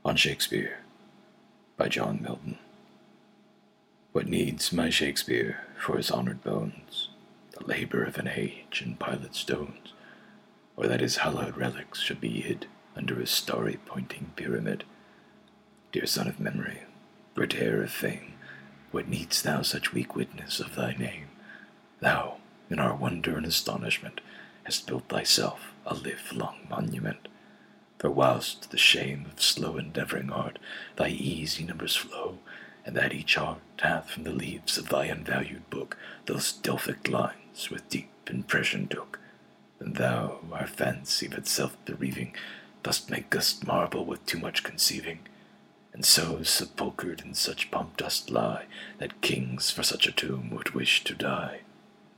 On Shakespeare, by John Milton. What needs my Shakespeare for his honored bones? The labor of an age in pilot stones, or that his hallowed relics should be hid under his starry-pointing pyramid? Dear son of memory, great heir of fame, what needst thou such weak witness of thy name? Thou, in our wonder and astonishment, hast built thyself a livelong monument. For whilst the shame of slow endeavouring art thy easy numbers flow, and that each heart hath from the leaves of thy unvalued book those Delphic lines with deep impression took, then thou, our fancy but self-bereaving, dost make us marvel with too much conceiving, and so sepulchred in such pomp dost lie, that kings for such a tomb would wish to die.